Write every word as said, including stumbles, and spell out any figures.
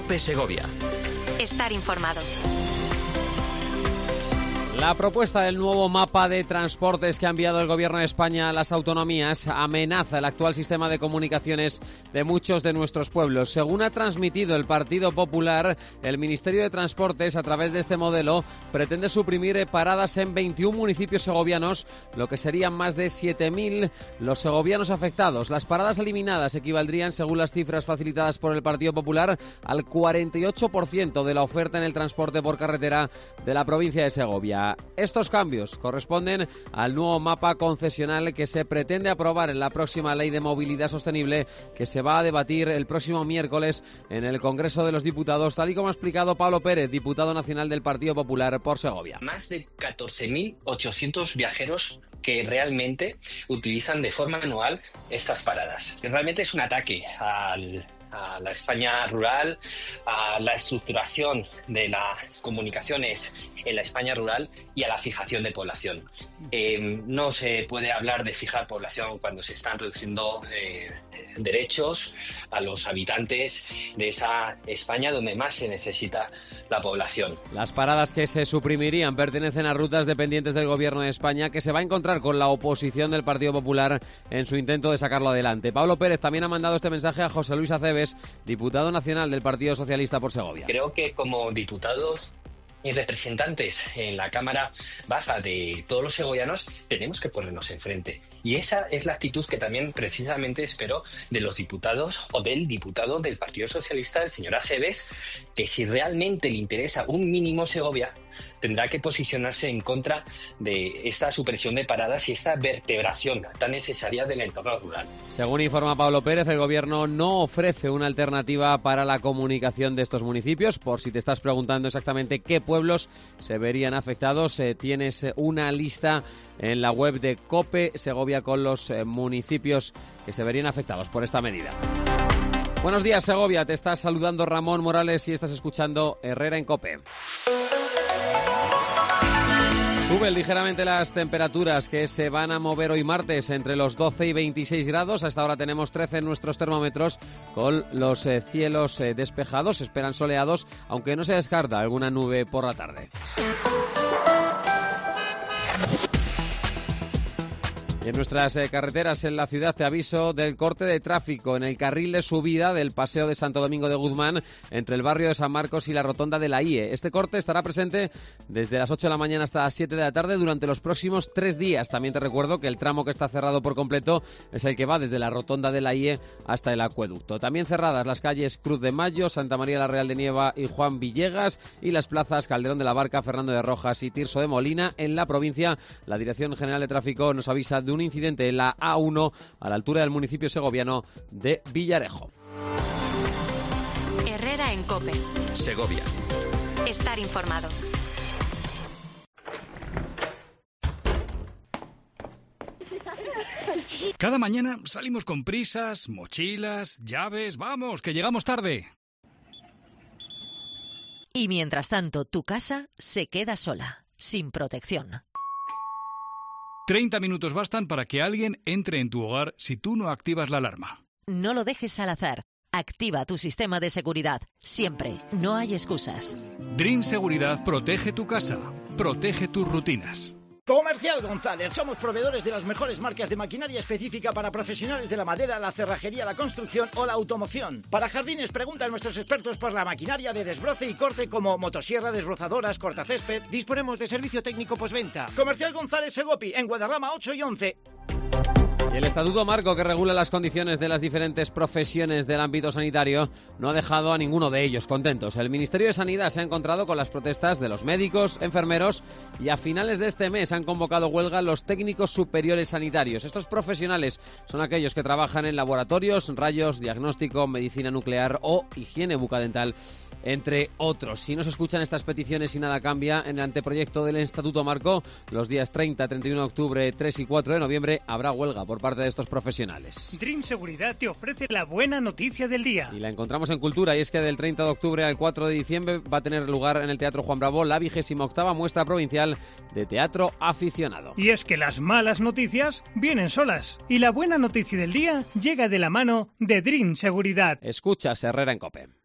COPE Segovia. Estar informado. La propuesta del nuevo mapa de transportes que ha enviado el Gobierno de España a las autonomías amenaza el actual sistema de comunicaciones de muchos de nuestros pueblos. Según ha transmitido el Partido Popular, el Ministerio de Transportes, a través de este modelo, pretende suprimir paradas en veintiún municipios segovianos, lo que serían más de siete mil los segovianos afectados. Las paradas eliminadas equivaldrían, según las cifras facilitadas por el Partido Popular, al cuarenta y ocho por ciento de la oferta en el transporte por carretera de la provincia de Segovia. Estos cambios corresponden al nuevo mapa concesional que se pretende aprobar en la próxima Ley de Movilidad Sostenible, que se va a debatir el próximo miércoles en el Congreso de los Diputados, tal y como ha explicado Pablo Pérez, diputado nacional del Partido Popular por Segovia. Más de catorce mil ochocientos viajeros que realmente utilizan de forma anual estas paradas. Realmente es un ataque al... a la España rural, a la estructuración de las comunicaciones en la España rural y a la fijación de población. Eh, no se puede hablar de fijar población cuando se están reduciendo eh, derechos a los habitantes de esa España donde más se necesita la población. Las paradas que se suprimirían pertenecen a rutas dependientes del Gobierno de España, que se va a encontrar con la oposición del Partido Popular en su intento de sacarlo adelante. Pablo Pérez también ha mandado este mensaje a José Luis Aceves, diputado nacional del Partido Socialista por Segovia. Creo que como diputados y representantes en la Cámara Baja de todos los segovianos tenemos que ponernos enfrente. Y esa es la actitud que también precisamente espero de los diputados o del diputado del Partido Socialista, el señor Aceves, que si realmente le interesa un mínimo Segovia, tendrá que posicionarse en contra de esta supresión de paradas y esta vertebración tan necesaria del entorno rural. Según informa Pablo Pérez, el Gobierno no ofrece una alternativa para la comunicación de estos municipios. Por si te estás preguntando exactamente qué pueblos se verían afectados, eh, tienes una lista en la web de COPE Segovia con los eh, municipios que se verían afectados por esta medida. Buenos días, Segovia. Te está saludando Ramón Morales y estás escuchando Herrera en COPE. Suben ligeramente las temperaturas, que se van a mover hoy martes entre los doce y veintiséis grados. Hasta ahora tenemos trece en nuestros termómetros, con los eh, cielos eh, despejados. Se esperan soleados, aunque no se descarta alguna nube por la tarde. Y en nuestras eh, carreteras en la ciudad te aviso del corte de tráfico en el carril de subida del Paseo de Santo Domingo de Guzmán entre el barrio de San Marcos y la rotonda de la I E. Este corte estará presente desde las ocho de la mañana hasta las siete de la tarde durante los próximos tres días. También te recuerdo que el tramo que está cerrado por completo es el que va desde la rotonda de la I E hasta el acueducto. También cerradas las calles Cruz de Mayo, Santa María la Real de Nieva y Juan Villegas, y las plazas Calderón de la Barca, Fernando de Rojas y Tirso de Molina. En la provincia, la Dirección General de Tráfico nos avisa de un incidente en la A uno a la altura del municipio segoviano de Villarejo. Herrera en COPE. Segovia. Estar informado. Cada mañana salimos con prisas, mochilas, llaves. ¡Vamos, que llegamos tarde! Y mientras tanto, tu casa se queda sola, sin protección. treinta minutos bastan para que alguien entre en tu hogar si tú no activas la alarma. No lo dejes al azar. Activa tu sistema de seguridad. Siempre. No hay excusas. Dream Seguridad protege tu casa. Protege tus rutinas. Comercial González. Somos proveedores de las mejores marcas de maquinaria específica para profesionales de la madera, la cerrajería, la construcción o la automoción. Para jardines, pregunta a nuestros expertos por la maquinaria de desbroce y corte como motosierra, desbrozadoras, cortacésped. Disponemos de servicio técnico postventa. Comercial González Segopi, en Guadarrama ocho y once. Y el Estatuto Marco, que regula las condiciones de las diferentes profesiones del ámbito sanitario, no ha dejado a ninguno de ellos contentos. El Ministerio de Sanidad se ha encontrado con las protestas de los médicos, enfermeros, y a finales de este mes han convocado huelga los técnicos superiores sanitarios. Estos profesionales son aquellos que trabajan en laboratorios, rayos, diagnóstico, medicina nuclear o higiene bucodental, entre otros. Si no se escuchan estas peticiones y nada cambia en el anteproyecto del Estatuto Marco, los días treinta, treinta y uno de octubre, tres y cuatro de noviembre habrá huelga por parte de estos profesionales. Dream Seguridad te ofrece la buena noticia del día. Y la encontramos en Cultura, y es que del treinta de octubre al cuatro de diciembre va a tener lugar en el Teatro Juan Bravo la vigésima octava muestra provincial de teatro aficionado. Y es que las malas noticias vienen solas, y la buena noticia del día llega de la mano de Dream Seguridad. Escuchas Herrera en COPE.